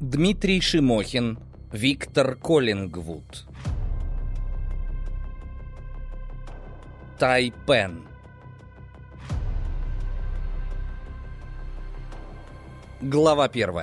Дмитрий Шимохин, Виктор Коллингвуд. Тайпен. Глава 1.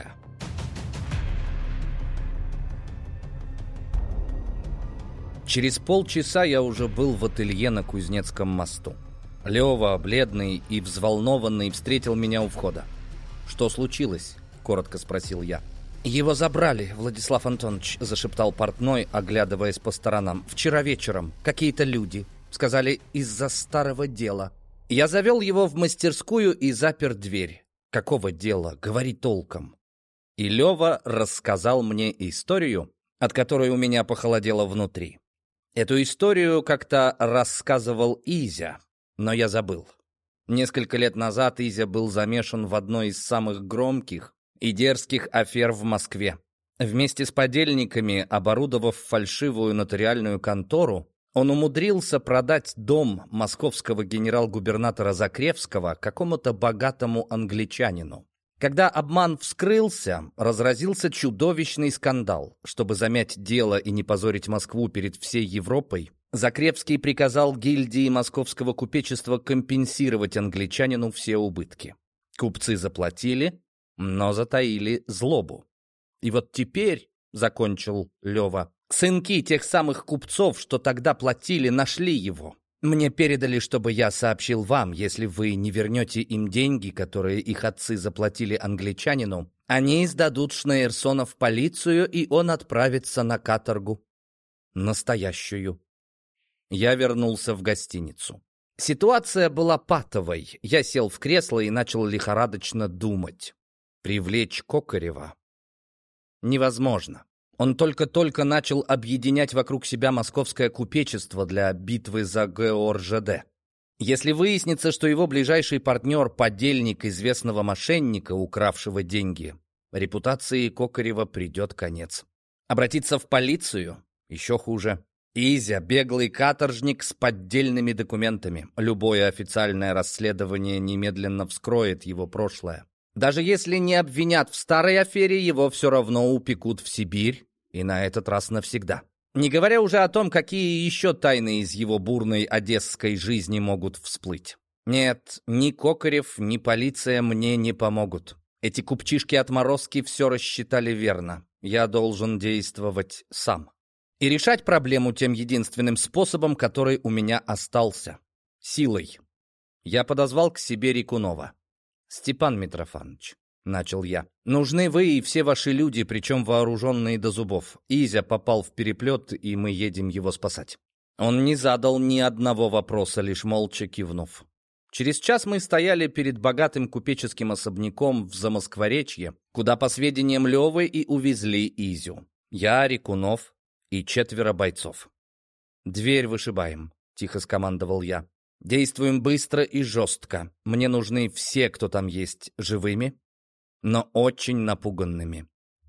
Через полчаса я уже был в ателье на Кузнецком мосту. Лёва, бледный и взволнованный, встретил меня у входа. «Что случилось?» — коротко спросил я. «Его забрали, Владислав Антонович», — зашептал портной, оглядываясь по сторонам. «Вчера вечером какие-то люди. Сказали, из-за старого дела». Я завел его в мастерскую и запер дверь. «Какого дела? Говори толком». И Лёва рассказал мне историю, от которой у меня похолодело внутри. Эту историю как-то рассказывал Изя, но я забыл. Несколько лет назад Изя был замешан в одной из самых громких и дерзких афер в Москве. Вместе с подельниками, оборудовав фальшивую нотариальную контору, он умудрился продать дом московского генерал-губернатора Закревского какому-то богатому англичанину. Когда обман вскрылся, разразился чудовищный скандал. Чтобы замять дело и не позорить Москву перед всей Европой, Закревский приказал гильдии московского купечества компенсировать англичанину все убытки. Купцы заплатили, но затаили злобу. И вот теперь, — закончил Лёва, — сынки тех самых купцов, что тогда платили, нашли его. Мне передали, чтобы я сообщил вам, если вы не вернете им деньги, которые их отцы заплатили англичанину, они сдадут Шнейрсона в полицию, и он отправится на каторгу. Настоящую. Я вернулся в гостиницу. Ситуация была патовой. Я сел в кресло и начал лихорадочно думать. Привлечь Кокорева невозможно. Он только-только начал объединять вокруг себя московское купечество для битвы за ГОРЖД. Если выяснится, что его ближайший партнер — подельник известного мошенника, укравшего деньги, репутации Кокорева придет конец. Обратиться в полицию? Еще хуже. Изя — беглый каторжник с поддельными документами. Любое официальное расследование немедленно вскроет его прошлое. Даже если не обвинят в старой афере, его все равно упекут в Сибирь, и на этот раз навсегда. Не говоря уже о том, какие еще тайны из его бурной одесской жизни могут всплыть. Нет, ни Кокорев, ни полиция мне не помогут. Эти купчишки-отморозки все рассчитали верно. Я должен действовать сам. И решать проблему тем единственным способом, который у меня остался — силой. Я подозвал к себе Рикунова. «Степан Митрофанович», — начал я, — «нужны вы и все ваши люди, причем вооруженные до зубов. Изя попал в переплет, и мы едем его спасать». Он не задал ни одного вопроса, лишь молча кивнув. Через час мы стояли перед богатым купеческим особняком в Замоскворечье, куда, по сведениям Лёвы, и увезли Изю. Я, Рикунов и 4 бойцов. «Дверь вышибаем», — тихо скомандовал я. «Действуем быстро и жестко. Мне нужны все, кто там есть, живыми, но очень напуганными».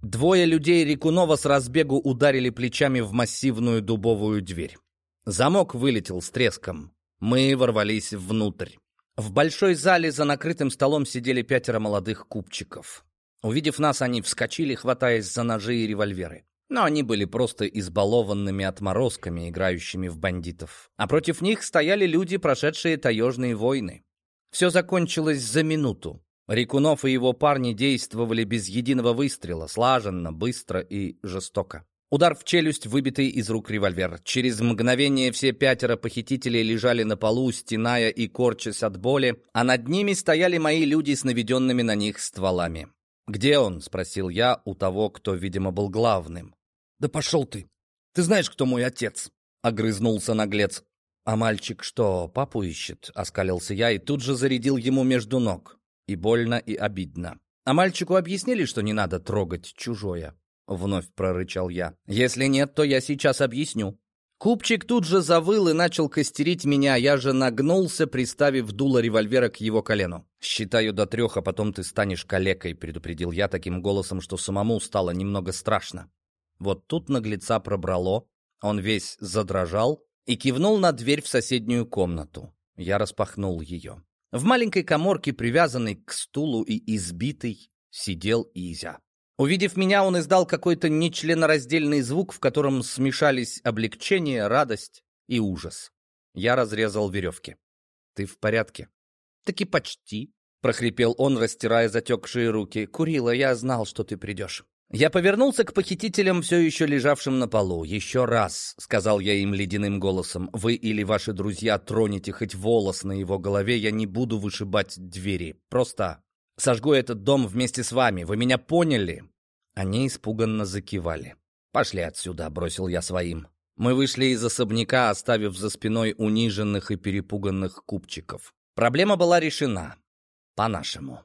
2 людей Рикунова с разбегу ударили плечами в массивную дубовую дверь. Замок вылетел с треском. Мы ворвались внутрь. В большой зале за накрытым столом сидели 5 молодых купчиков. Увидев нас, они вскочили, хватаясь за ножи и револьверы. Но они были просто избалованными отморозками, играющими в бандитов. А против них стояли люди, прошедшие таежные войны. Все закончилось за минуту. Рикунов и его парни действовали без единого выстрела, слаженно, быстро и жестоко. Удар в челюсть, выбитый из рук револьвер. Через мгновение все 5 похитителей лежали на полу, стеная и корчась от боли, а над ними стояли мои люди с наведенными на них стволами. «Где он?» — спросил я у того, кто, видимо, был главным. «Да пошел ты! Ты знаешь, кто мой отец?» — огрызнулся наглец. «А мальчик что, папу ищет?» — оскалился я и тут же зарядил ему между ног. И больно, и обидно. «А мальчику объяснили, что не надо трогать чужое?» — вновь прорычал я. «Если нет, то я сейчас объясню». Купчик тут же завыл и начал костерить меня, я же нагнулся, приставив дуло револьвера к его колену. «Считаю до 3, а потом ты станешь калекой», — предупредил я таким голосом, что самому стало немного страшно. Вот тут наглеца пробрало, он весь задрожал и кивнул на дверь в соседнюю комнату. Я распахнул ее. В маленькой каморке, привязанной к стулу и избитой, сидел Изя. Увидев меня, он издал какой-то нечленораздельный звук, в котором смешались облегчение, радость и ужас. Я разрезал веревки. «Ты в порядке?» «Таки почти», — прохрипел он, растирая затекшие руки. «Курила, я знал, что ты придешь». Я повернулся к похитителям, все еще лежавшим на полу. «Еще раз», — сказал я им ледяным голосом, — «вы или ваши друзья тронете хоть волос на его голове, я не буду вышибать двери. Просто сожгу этот дом вместе с вами. Вы меня поняли?» Они испуганно закивали. «Пошли отсюда», — бросил я своим. Мы вышли из особняка, оставив за спиной униженных и перепуганных купчиков. Проблема была решена. По-нашему.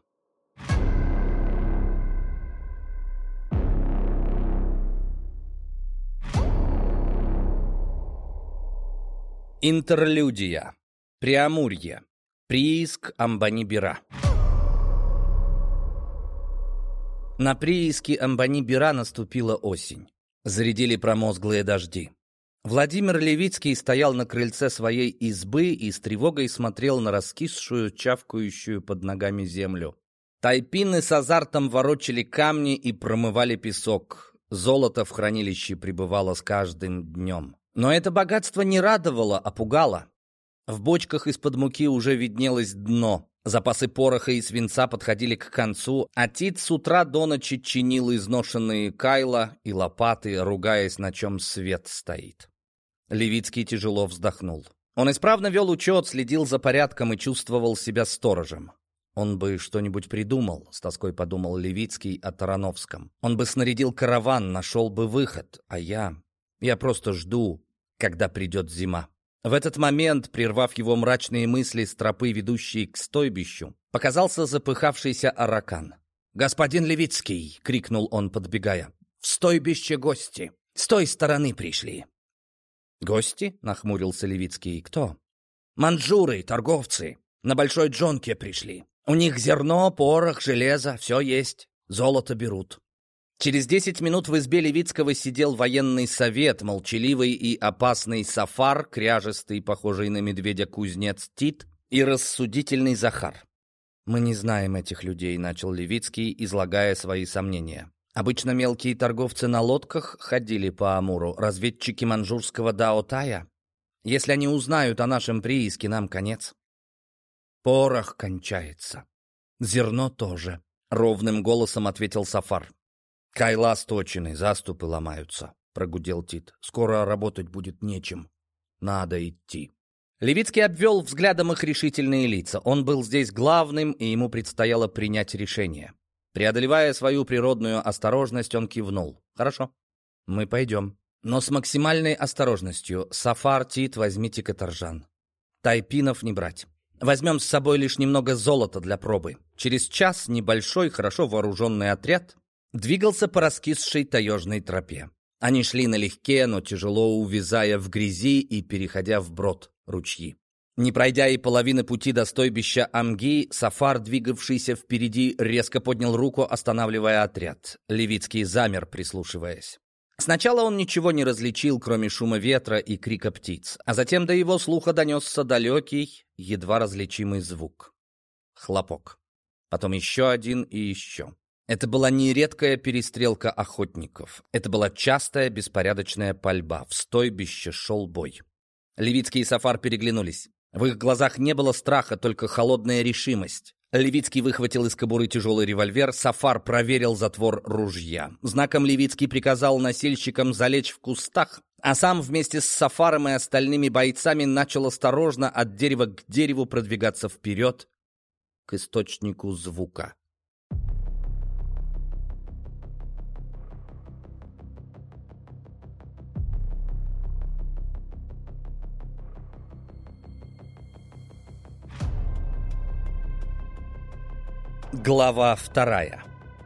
Интерлюдия. Преамурье. Прииск Амбани-Бира. На прииске Амбани-Бира наступила осень. Зарядили промозглые дожди. Владимир Левицкий стоял на крыльце своей избы и с тревогой смотрел на раскисшую, чавкающую под ногами землю. Тайпины с азартом ворочали камни и промывали песок. Золото в хранилище прибывало с каждым днем. Но это богатство не радовало, а пугало. В бочках из-под муки уже виднелось дно. Запасы пороха и свинца подходили к концу, а Тит с утра до ночи чинил изношенные кайла и лопаты, ругаясь, на чем свет стоит. Левицкий тяжело вздохнул. Он исправно вел учет, следил за порядком и чувствовал себя сторожем. «Он бы что-нибудь придумал», — с тоской подумал Левицкий о Тарановском. «Он бы снарядил караван, нашел бы выход, а я просто жду, когда придет зима». В этот момент, прервав его мрачные мысли с тропы, ведущей к стойбищу, показался запыхавшийся Аракан. «Господин Левицкий!» — крикнул он, подбегая. «В стойбище гости! С той стороны пришли!» «Гости?» — нахмурился Левицкий. «Кто?» «Манджуры, торговцы. На Большой Джонке пришли. У них зерно, порох, железо, все есть. Золото берут». Через 10 минут в избе Левицкого сидел военный совет, молчаливый и опасный Сафар, кряжестый, похожий на медведя кузнец Тит и рассудительный Захар. «Мы не знаем этих людей», — начал Левицкий, излагая свои сомнения. «Обычно мелкие торговцы на лодках ходили по Амуру, разведчики манжурского Даотая. Если они узнают о нашем прииске, нам конец. Порох кончается. Зерно тоже», — ровным голосом ответил Сафар. «Кайла сточены, заступы ломаются», — прогудел Тит. «Скоро работать будет нечем. Надо идти». Левицкий обвел взглядом их решительные лица. Он был здесь главным, и ему предстояло принять решение. Преодолевая свою природную осторожность, он кивнул. «Хорошо, мы пойдем. Но с максимальной осторожностью. Сафар, Тит, возьмите каторжан. Тайпинов не брать. Возьмем с собой лишь немного золота для пробы». Через час небольшой, хорошо вооруженный отряд двигался по раскисшей таежной тропе. Они шли налегке, но тяжело увязая в грязи и переходя вброд ручьи. Не пройдя и половины пути до стойбища Амги, Сафар, двигавшийся впереди, резко поднял руку, останавливая отряд. Левицкий замер, прислушиваясь. Сначала он ничего не различил, кроме шума ветра и крика птиц, а затем до его слуха донесся далекий, едва различимый звук. Хлопок. Потом еще один и еще. Это была не редкая перестрелка охотников. Это была частая беспорядочная пальба. В стойбище шел бой. Левицкий и Сафар переглянулись. В их глазах не было страха, только холодная решимость. Левицкий выхватил из кобуры тяжелый револьвер, Сафар проверил затвор ружья. Знаком Левицкий приказал носильщикам залечь в кустах, а сам вместе с Сафаром и остальными бойцами начал осторожно от дерева к дереву продвигаться вперед к источнику звука. Глава 2.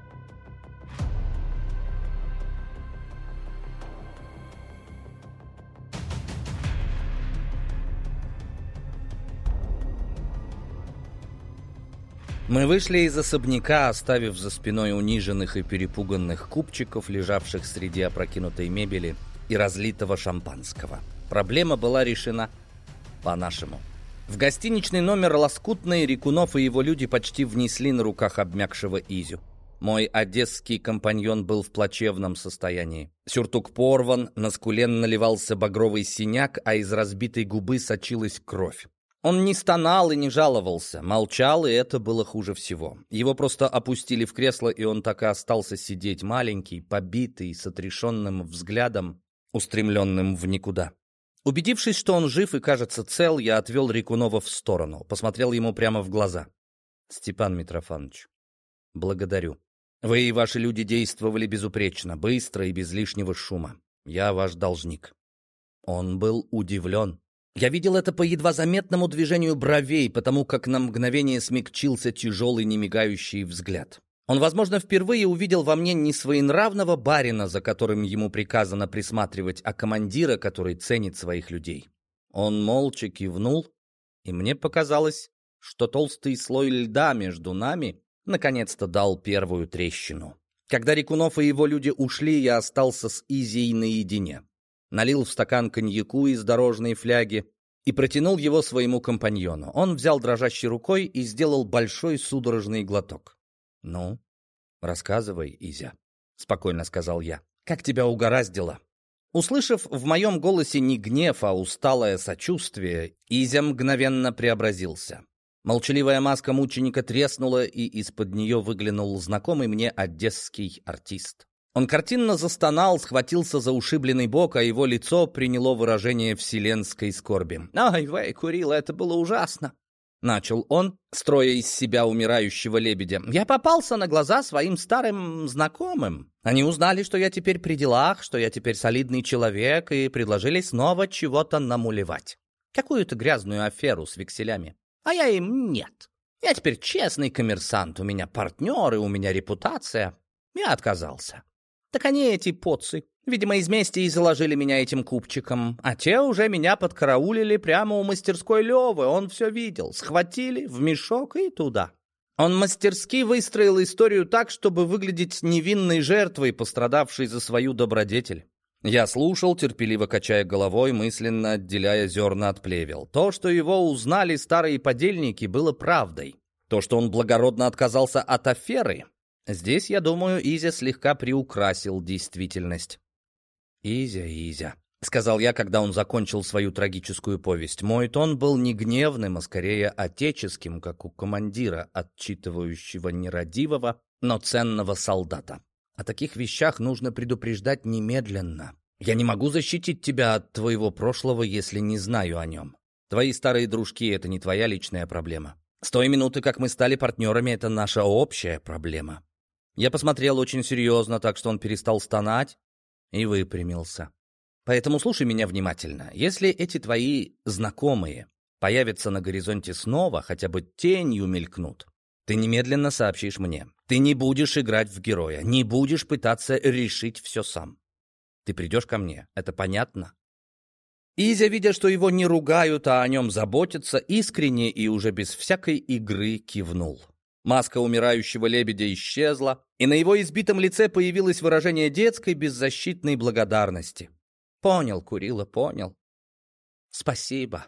Мы вышли из особняка, оставив за спиной униженных и перепуганных купчиков, лежавших среди опрокинутой мебели и разлитого шампанского. Проблема была решена по-нашему. В гостиничный номер Лоскутный Рекунов и его люди почти внесли на руках обмякшего Изю. Мой одесский компаньон был в плачевном состоянии. Сюртук порван, на скуле наливался багровый синяк, а из разбитой губы сочилась кровь. Он не стонал и не жаловался, молчал, и это было хуже всего. Его просто опустили в кресло, и он так и остался сидеть, маленький, побитый, с отрешенным взглядом, устремленным в никуда. Убедившись, что он жив и, кажется, цел, я отвел Рекунова в сторону, посмотрел ему прямо в глаза. «Степан Митрофанович, благодарю. Вы и ваши люди действовали безупречно, быстро и без лишнего шума. Я ваш должник». Он был удивлен. Я видел это по едва заметному движению бровей, потому как на мгновение смягчился тяжелый, немигающий взгляд. Он, возможно, впервые увидел во мне не своенравного барина, за которым ему приказано присматривать, а командира, который ценит своих людей. Он молча кивнул, и мне показалось, что толстый слой льда между нами наконец-то дал первую трещину. Когда Рекунов и его люди ушли, я остался с Изей наедине. Налил в стакан коньяку из дорожной фляги и протянул его своему компаньону. Он взял дрожащей рукой и сделал большой судорожный глоток. «Ну, рассказывай, Изя», — спокойно сказал я. «Как тебя угораздило?» Услышав в моем голосе не гнев, а усталое сочувствие, Изя мгновенно преобразился. Молчаливая маска мученика треснула, и из-под нее выглянул знакомый мне одесский артист. Он картинно застонал, схватился за ушибленный бок, а его лицо приняло выражение вселенской скорби. «Ай, Вэй, Курила, это было ужасно!» Начал он, строя из себя умирающего лебедя. «Я попался на глаза своим старым знакомым. Они узнали, что я теперь при делах, что я теперь солидный человек, и предложили снова чего-то намулевать. Какую-то грязную аферу с векселями. А я им нет. Я теперь честный коммерсант, у меня партнеры, у меня репутация. Я отказался. Так они, эти поцы, видимо, из мести и заложили меня этим купчиком, а те уже меня подкараулили прямо у мастерской Левы, он все видел, схватили в мешок и туда. Он мастерски выстроил историю так, чтобы выглядеть невинной жертвой, пострадавшей за свою добродетель. Я слушал, терпеливо качая головой, мысленно отделяя зерна от плевел. То, что его узнали старые подельники, было правдой. То, что он благородно отказался от аферы... Здесь, я думаю, Изя слегка приукрасил действительность. «Изя», — сказал я, когда он закончил свою трагическую повесть. Мой тон был не гневным, а скорее отеческим, как у командира, отчитывающего нерадивого, но ценного солдата. О таких вещах нужно предупреждать немедленно. Я не могу защитить тебя от твоего прошлого, если не знаю о нем. Твои старые дружки — это не твоя личная проблема. С той минуты, как мы стали партнерами, это наша общая проблема». Я посмотрел очень серьезно, так что он перестал стонать и выпрямился. Поэтому слушай меня внимательно. Если эти твои знакомые появятся на горизонте снова, хотя бы тенью мелькнут, ты немедленно сообщишь мне. Ты не будешь играть в героя, не будешь пытаться решить все сам. Ты придешь ко мне, это понятно? Изя, видя, что его не ругают, а о нем заботятся, искренне и уже без всякой игры кивнул. Маска умирающего лебедя исчезла, и на его избитом лице появилось выражение детской беззащитной благодарности. «Понял, Курила, понял. Спасибо».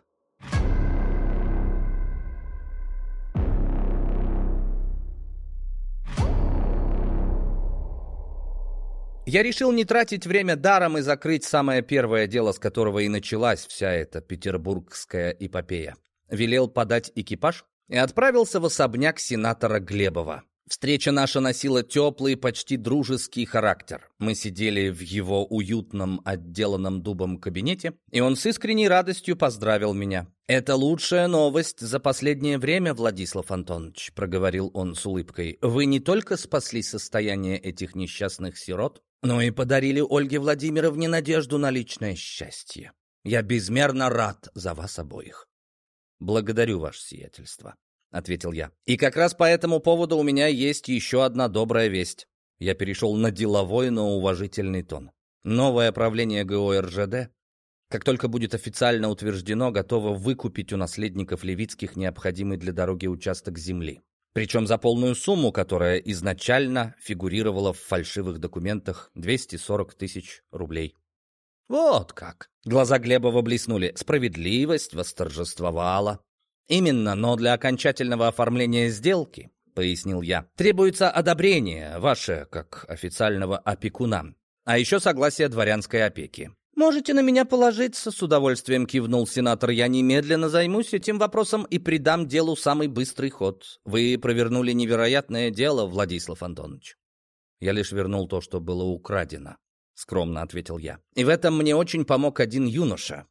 Я решил не тратить время даром и закрыть самое первое дело, с которого и началась вся эта петербургская эпопея. Велел подать экипаж и отправился в особняк сенатора Глебова. Встреча наша носила теплый, почти дружеский характер. Мы сидели в его уютном, отделанном дубом кабинете, и он с искренней радостью поздравил меня. «Это лучшая новость за последнее время, Владислав Антонович», — проговорил он с улыбкой. «Вы не только спасли состояние этих несчастных сирот, но и подарили Ольге Владимировне надежду на личное счастье. Я безмерно рад за вас обоих». «Благодарю, ваше сиятельство», — ответил я. «И как раз по этому поводу у меня есть еще одна добрая весть». Я перешел на деловой, но уважительный тон. Новое правление ГО РЖД, как только будет официально утверждено, готово выкупить у наследников Левицких необходимый для дороги участок земли. Причем за полную сумму, которая изначально фигурировала в фальшивых документах — 240 тысяч рублей. «Вот как!» Глаза Глебова блеснули. Справедливость восторжествовала. «Именно, но для окончательного оформления сделки пояснил я. «Требуется одобрение ваше, как официального опекуна, а еще согласие дворянской опеки». «Можете на меня положиться», — с удовольствием кивнул сенатор. «Я немедленно займусь этим вопросом и придам делу самый быстрый ход. Вы провернули невероятное дело, Владислав Антонович». «Я лишь вернул то, что было украдено», — скромно ответил я. «И в этом мне очень помог один юноша».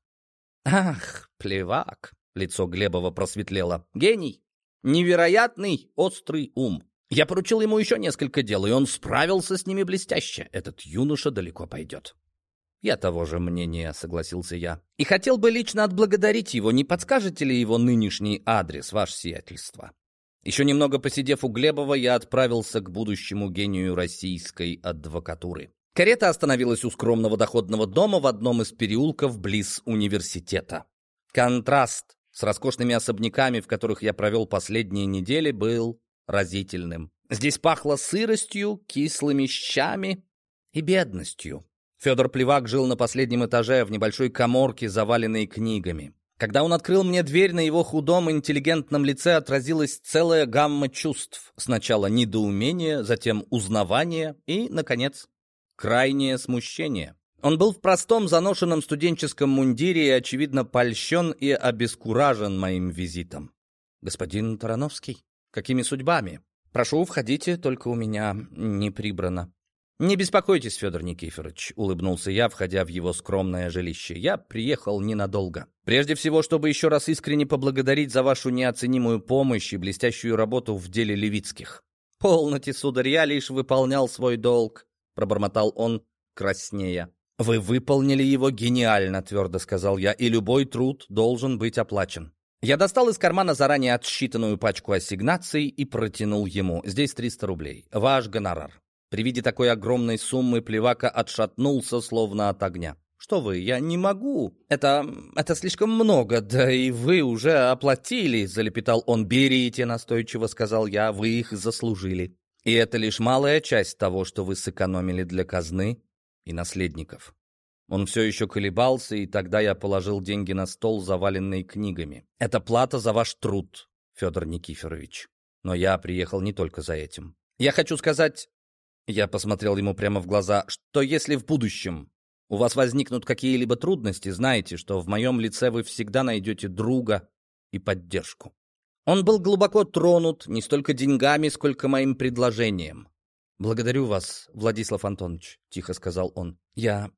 «Ах, Плевак!» — лицо Глебова просветлело. «Гений! Невероятный острый ум. Я поручил ему еще несколько дел, и он справился с ними блестяще. Этот юноша далеко пойдет». «Я того же мнения», — согласился я. «И хотел бы лично отблагодарить его. Не подскажете ли его нынешний адрес, ваше сиятельство?» Еще немного посидев у Глебова, я отправился к будущему гению российской адвокатуры. Карета остановилась у скромного доходного дома в одном из переулков близ университета. Контраст с роскошными особняками, в которых я провел последние недели, был разительным. Здесь пахло сыростью, кислыми щами и бедностью. Федор Плевак жил на последнем этаже в небольшой каморке, заваленной книгами. Когда он открыл мне дверь, на его худом, интеллигентном лице отразилась целая гамма чувств. Сначала недоумение, затем узнавание и, наконец, крайнее смущение. Он был в простом заношенном студенческом мундире и, очевидно, польщен и обескуражен моим визитом. «Господин Тарановский, какими судьбами? Прошу, входите, только у меня не прибрано». «Не беспокойтесь, Федор Никифорович», — улыбнулся я, входя в его скромное жилище. «Я приехал ненадолго. Прежде всего, чтобы еще раз искренне поблагодарить за вашу неоценимую помощь и блестящую работу в деле Левицких». «Полноте, сударь, я лишь выполнял свой долг», — пробормотал он, краснея. «Вы выполнили его гениально», — твердо сказал я, «и любой труд должен быть оплачен». Я достал из кармана заранее отсчитанную пачку ассигнаций и протянул ему. «Здесь 300 рублей. Ваш гонорар». При виде такой огромной суммы Плевака отшатнулся, словно от огня. «Что вы, я не могу. Это слишком много, да и вы уже оплатили», — залепетал он. «Берите», — настойчиво сказал я, — «вы их заслужили. И это лишь малая часть того, что вы сэкономили для казны и наследников». Он все еще колебался, и тогда я положил деньги на стол, заваленный книгами. «Это плата за ваш труд, Федор Никифорович. Но я приехал не только за этим. Я хочу сказать...» Я посмотрел ему прямо в глаза, что если в будущем у вас возникнут какие-либо трудности, знайте, что в моем лице вы всегда найдете друга и поддержку. Он был глубоко тронут не столько деньгами, сколько моим предложением. «Благодарю вас, Владислав Антонович», — тихо сказал он. Я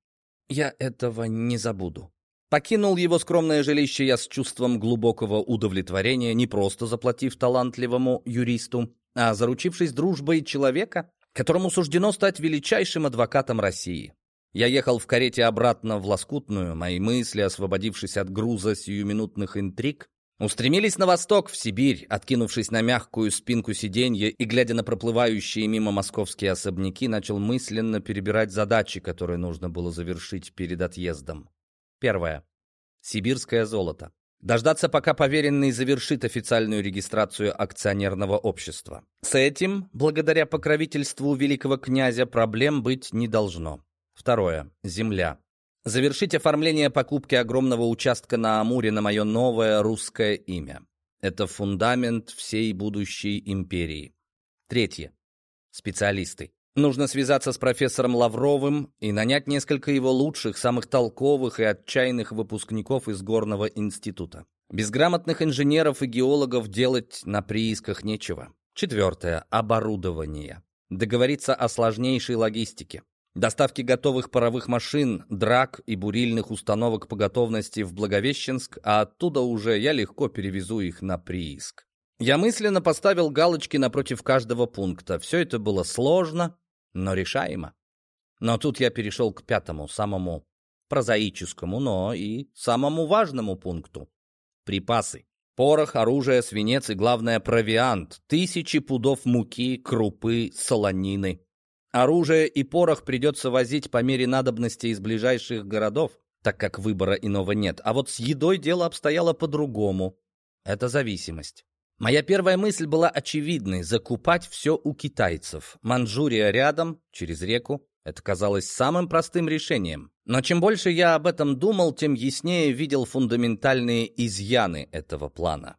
этого не забуду». Покинул его скромное жилище я с чувством глубокого удовлетворения, не просто заплатив талантливому юристу, а заручившись дружбой человека, которому суждено стать величайшим адвокатом России. Я ехал в карете обратно в Лоскутную, мои мысли, освободившись от груза сиюминутных интриг, устремились на восток, в Сибирь, откинувшись на мягкую спинку сиденья и, глядя на проплывающие мимо московские особняки, начал мысленно перебирать задачи, которые нужно было завершить перед отъездом. Первое. Сибирское золото. Дождаться, пока поверенный завершит официальную регистрацию акционерного общества. С этим, благодаря покровительству великого князя, проблем быть не должно. Второе. Земля. Завершить оформление покупки огромного участка на Амуре на мое новое русское имя. Это фундамент всей будущей империи. Третье. Специалисты. Нужно связаться с профессором Лавровым и нанять несколько его лучших, самых толковых и отчаянных выпускников из горного института. Без грамотных инженеров и геологов делать на приисках нечего. Четвертое. Оборудование. Договориться о сложнейшей логистике. Доставки готовых паровых машин, драк и бурильных установок по готовности в Благовещенск, а оттуда уже я легко перевезу их на прииск. Я мысленно поставил галочки напротив каждого пункта. Все это было сложно, но решаемо. Но тут я перешел к пятому, самому прозаическому, но и самому важному пункту. Припасы. Порох, оружие, свинец и, главное, провиант. 1000 пудов муки, крупы, солонины. Оружие и порох придется возить по мере надобности из ближайших городов, так как выбора иного нет. А вот с едой дело обстояло по-другому. Это зависимость. Моя первая мысль была очевидной — закупать все у китайцев. Манчжурия рядом, через реку. Это казалось самым простым решением. Но чем больше я об этом думал, тем яснее видел фундаментальные изъяны этого плана.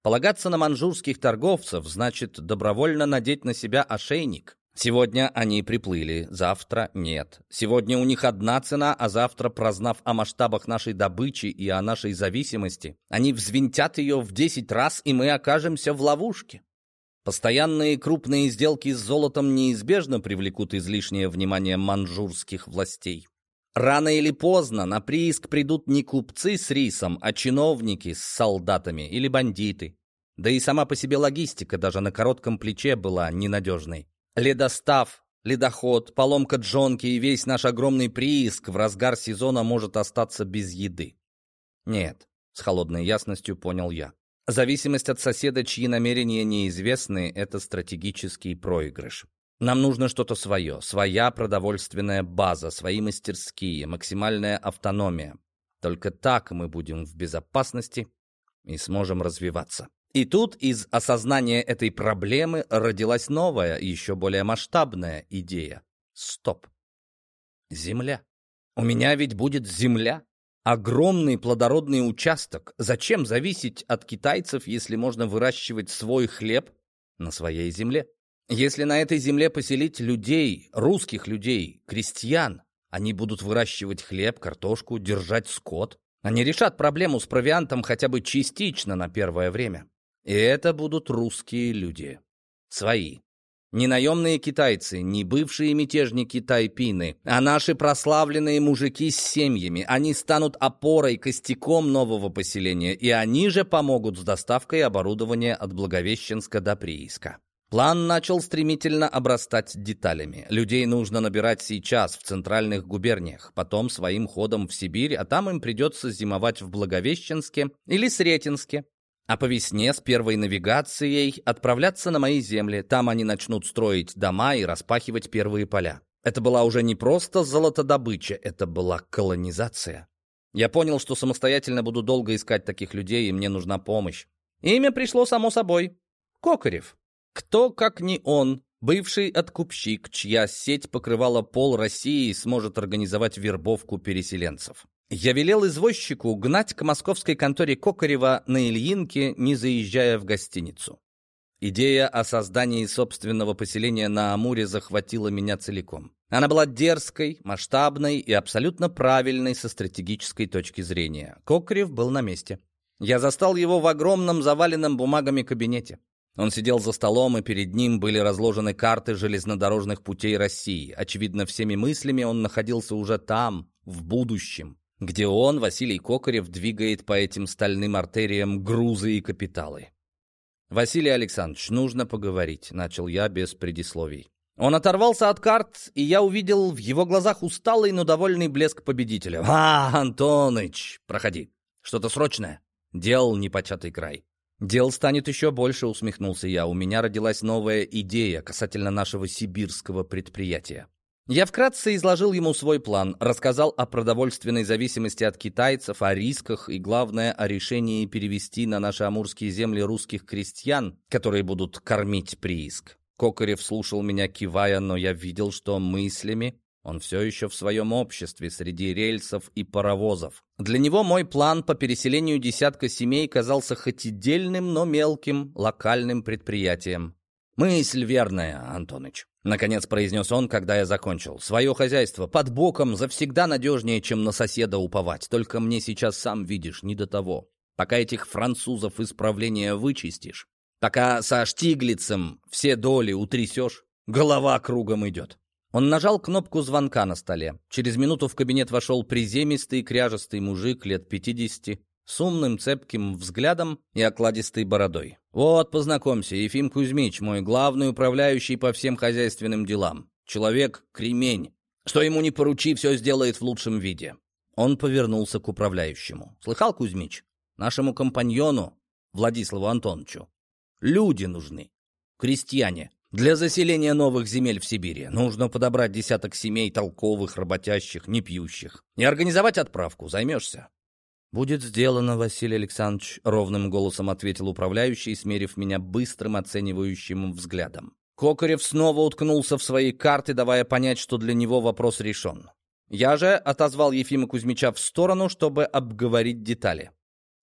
Полагаться на манчжурских торговцев значит добровольно надеть на себя ошейник. Сегодня они приплыли, завтра нет. Сегодня у них одна цена, а завтра, прознав о масштабах нашей добычи и о нашей зависимости, они взвинтят ее в 10 раз, и мы окажемся в ловушке. Постоянные крупные сделки с золотом неизбежно привлекут излишнее внимание манчжурских властей. Рано или поздно на прииск придут не купцы с рисом, а чиновники с солдатами или бандиты. Да и сама по себе логистика даже на коротком плече была ненадежной. Ледостав, ледоход, поломка джонки и весь наш огромный прииск в разгар сезона может остаться без еды. Нет, с холодной ясностью понял я. Зависимость от соседа, чьи намерения неизвестны, это стратегический проигрыш. Нам нужно что-то свое, своя продовольственная база, свои мастерские, максимальная автономия. Только так мы будем в безопасности и сможем развиваться. И тут из осознания этой проблемы родилась новая, еще более масштабная идея. Стоп. Земля. У меня ведь будет земля. Огромный плодородный участок. Зачем зависеть от китайцев, если можно выращивать свой хлеб на своей земле? Если на этой земле поселить людей, русских людей, крестьян, они будут выращивать хлеб, картошку, держать скот. Они решат проблему с провиантом хотя бы частично на первое время. И это будут русские люди. Свои. Не наемные китайцы, не бывшие мятежники тайпины, а наши прославленные мужики с семьями. Они станут опорой, костяком нового поселения, и они же помогут с доставкой оборудования от Благовещенска до прииска. План начал стремительно обрастать деталями. Людей нужно набирать сейчас в центральных губерниях, потом своим ходом в Сибирь, а там им придется зимовать в Благовещенске или Сретенске. А по весне с первой навигацией отправляться на мои земли. Там они начнут строить дома и распахивать первые поля. Это была уже не просто золотодобыча, это была колонизация. Я понял, что самостоятельно буду долго искать таких людей, и мне нужна помощь. Имя пришло само собой. Кокорев. Кто, как не он, бывший откупщик, чья сеть покрывала пол России, сможет организовать вербовку переселенцев. Я велел извозчику гнать к московской конторе Кокорева на Ильинке, не заезжая в гостиницу. Идея о создании собственного поселения на Амуре захватила меня целиком. Она была дерзкой, масштабной и абсолютно правильной со стратегической точки зрения. Кокорев был на месте. Я застал его в огромном заваленном бумагами кабинете. Он сидел за столом, и перед ним были разложены карты железнодорожных путей России. Очевидно, всеми мыслями он находился уже там, в будущем, где он, Василий Кокорев, двигает по этим стальным артериям грузы и капиталы. «Василий Александрович, нужно поговорить», — начал я без предисловий. Он оторвался от карт, и я увидел в его глазах усталый, но довольный блеск победителя. Антоныч, проходи. Что-то срочное? Дел непочатый край». «Дел станет еще больше», — усмехнулся я. «У меня родилась новая идея касательно нашего сибирского предприятия». Я вкратце изложил ему свой план, рассказал о продовольственной зависимости от китайцев, о рисках и, главное, о решении перевести на наши амурские земли русских крестьян, которые будут кормить прииск. Кокорев слушал меня, кивая, но я видел, что мыслями он все еще в своем обществе, среди рельсов и паровозов. Для него мой план по переселению десятка семей казался хоть и дельным, но мелким, локальным предприятием. «Мысль верная, Антоныч», — наконец произнес он, когда я закончил. «Свое хозяйство под боком завсегда надежнее, чем на соседа уповать. Только мне сейчас, сам видишь, не до того. Пока этих французов исправления вычистишь, пока со Штиглицем все доли утрясешь, голова кругом идет». Он нажал кнопку звонка на столе. Через минуту в кабинет вошел приземистый, кряжестый мужик лет 50, с умным цепким взглядом и окладистой бородой. «Вот, познакомься, Ефим Кузьмич, мой главный управляющий по всем хозяйственным делам. Человек-кремень. Что ему не поручи, все сделает в лучшем виде». Он повернулся к управляющему. «Слыхал, Кузьмич? Нашему компаньону, Владиславу Антоновичу, люди нужны. Крестьяне. Для заселения новых земель в Сибири нужно подобрать десяток семей толковых, работящих, не пьющих. И организовать отправку. Займешься?» «Будет сделано, Василий Александрович», — ровным голосом ответил управляющий, смерив меня быстрым оценивающим взглядом. Кокорев снова уткнулся в свои карты, давая понять, что для него вопрос решен. Я же отозвал Ефима Кузьмича в сторону, чтобы обговорить детали.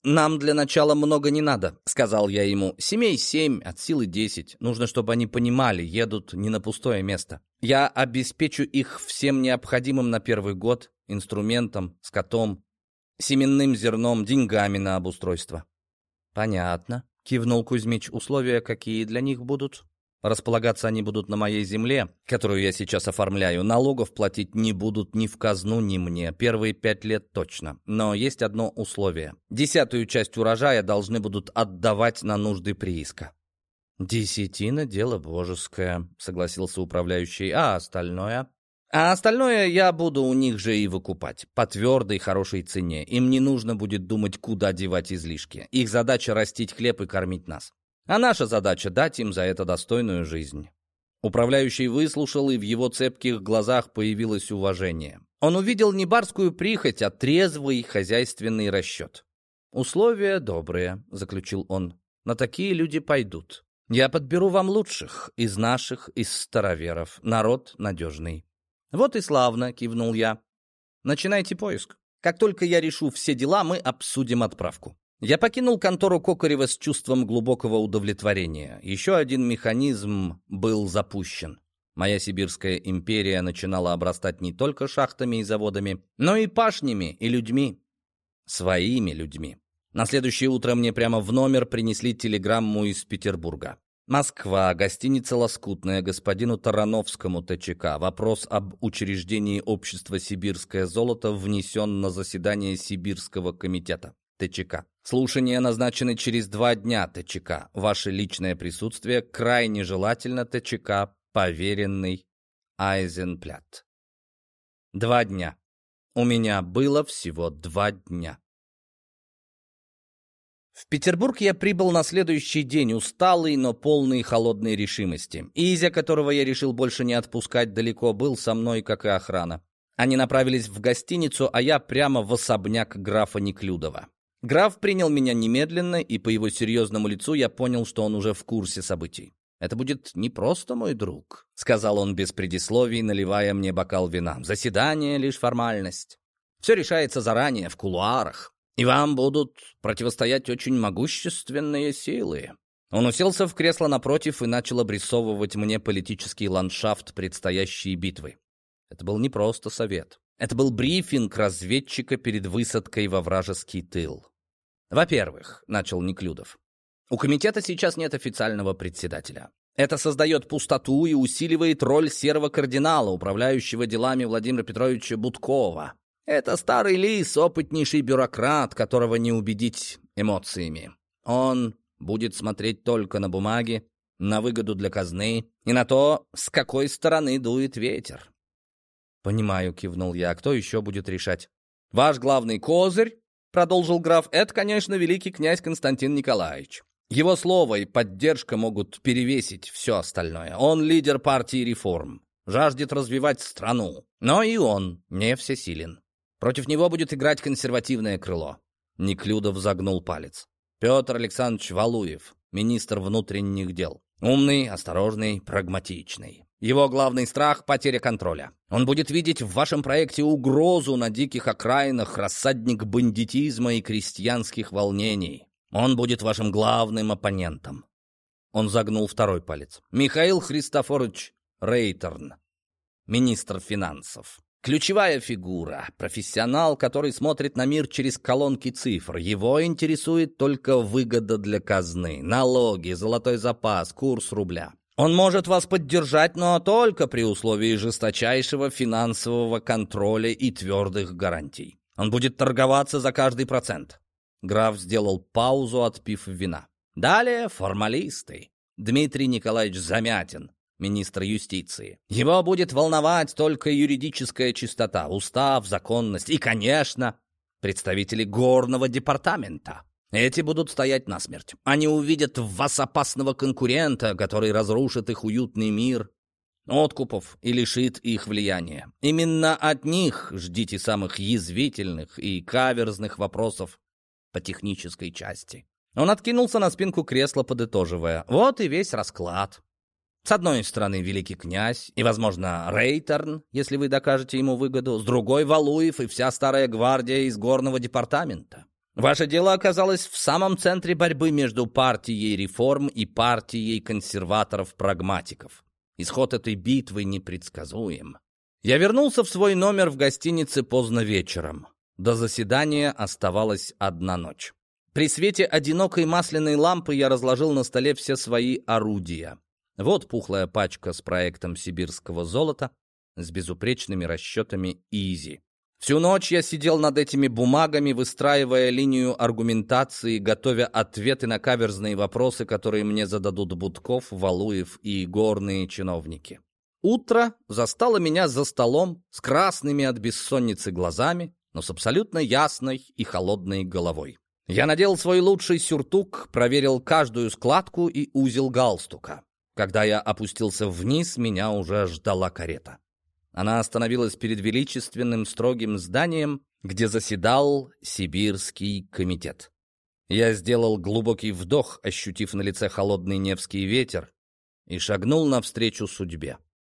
«Нам для начала много не надо», — сказал я ему. «Семей 7, от силы 10. Нужно, чтобы они понимали, едут не на пустое место. Я обеспечу их всем необходимым на первый год, инструментом, скотом, семенным зерном, деньгами на обустройство». «Понятно», — кивнул Кузьмич. «Условия какие для них будут?» «Располагаться они будут на моей земле, которую я сейчас оформляю. Налогов платить не будут ни в казну, ни мне. Первые 5 лет точно. Но есть одно условие. 10-ю часть урожая должны будут отдавать на нужды прииска». «Десятина — дело божеское», — согласился управляющий. «А остальное?» «А остальное я буду у них же и выкупать. По твердой, хорошей цене. Им не нужно будет думать, куда девать излишки. Их задача — растить хлеб и кормить нас. А наша задача — дать им за это достойную жизнь». Управляющий выслушал, и в его цепких глазах появилось уважение. Он увидел не барскую прихоть, а трезвый хозяйственный расчет. «Условия добрые», — заключил он. «На такие люди пойдут. Я подберу вам лучших, из наших, из староверов. Народ надежный». «Вот и славно», — кивнул я. «Начинайте поиск. Как только я решу все дела, мы обсудим отправку». Я покинул контору Кокорева с чувством глубокого удовлетворения. Еще один механизм был запущен. Моя сибирская империя начинала обрастать не только шахтами и заводами, но и пашнями и людьми. Своими людьми. На следующее утро мне прямо в номер принесли телеграмму из Петербурга. Москва, гостиница «Лоскутная», господину Тарановскому ТЧК. Вопрос об учреждении общества «Сибирское золото» внесен на заседание Сибирского комитета ТЧК. Слушания назначены через 2 дня ТЧК. Ваше личное присутствие крайне желательно ТЧК. Поверенный Айзенплят. 2 дня. У меня было всего 2 дня. В Петербург я прибыл на следующий день, усталый, но полный холодной решимости. Изя, которого я решил больше не отпускать далеко, был со мной, как и охрана. Они направились в гостиницу, а я прямо в особняк графа Неклюдова. Граф принял меня немедленно, и по его серьезному лицу я понял, что он уже в курсе событий. «Это будет не просто мой друг», — сказал он без предисловий, наливая мне бокал вина. «Заседание — лишь формальность. Все решается заранее, в кулуарах. И вам будут противостоять очень могущественные силы». Он уселся в кресло напротив и начал обрисовывать мне политический ландшафт предстоящей битвы. Это был не просто совет. Это был брифинг разведчика перед высадкой во вражеский тыл. «Во-первых, — начал Неклюдов, — у комитета сейчас нет официального председателя. Это создает пустоту и усиливает роль серого кардинала, управляющего делами Владимира Петровича Будкова. Это старый лис, опытнейший бюрократ, которого не убедить эмоциями. Он будет смотреть только на бумаги, на выгоду для казны и на то, с какой стороны дует ветер». «Понимаю», — кивнул я. «А кто еще будет решать?» «Ваш главный козырь, — продолжил граф, — это, конечно, великий князь Константин Николаевич. Его слово и поддержка могут перевесить все остальное. Он лидер партии реформ, жаждет развивать страну. Но и он не всесилен. Против него будет играть консервативное крыло». Неклюдов загнул палец. «Петр Александрович Валуев, министр внутренних дел. Умный, осторожный, прагматичный. Его главный страх — потеря контроля. Он будет видеть в вашем проекте угрозу на диких окраинах, рассадник бандитизма и крестьянских волнений. Он будет вашим главным оппонентом». Он загнул второй палец. «Михаил Христофорович Рейтерн, министр финансов. Ключевая фигура, профессионал, который смотрит на мир через колонки цифр. Его интересует только выгода для казны, налоги, золотой запас, курс рубля. Он может вас поддержать, но только при условии жесточайшего финансового контроля и твердых гарантий. Он будет торговаться за каждый процент». Граф сделал паузу, отпив вина. «Далее формалисты. Дмитрий Николаевич Замятин, министр юстиции. Его будет волновать только юридическая чистота, устав, законность и, конечно, представители горного департамента. Эти будут стоять насмерть. Они увидят в вас опасного конкурента, который разрушит их уютный мир откупов и лишит их влияния. Именно от них ждите самых язвительных и каверзных вопросов по технической части». Он откинулся на спинку кресла, подытоживая. «Вот и весь расклад. С одной стороны великий князь и, возможно, Рейтерн, если вы докажете ему выгоду. С другой — Валуев и вся старая гвардия из горного департамента. Ваше дело оказалось в самом центре борьбы между партией реформ и партией консерваторов-прагматиков. Исход этой битвы непредсказуем. Я вернулся в свой номер в гостинице поздно вечером. До заседания оставалась одна ночь. При свете одинокой масляной лампы я разложил на столе все свои орудия. Вот пухлая пачка с проектом сибирского золота, с безупречными расчетами ИЗИ. Всю ночь я сидел над этими бумагами, выстраивая линию аргументации, готовя ответы на каверзные вопросы, которые мне зададут Будков, Валуев и горные чиновники. Утро застало меня за столом с красными от бессонницы глазами, но с абсолютно ясной и холодной головой. Я надел свой лучший сюртук, проверил каждую складку и узел галстука. Когда я опустился вниз, меня уже ждала карета. Она остановилась перед величественным строгим зданием, где заседал Сибирский комитет. Я сделал глубокий вдох, ощутив на лице холодный невский ветер, и шагнул навстречу судьбе.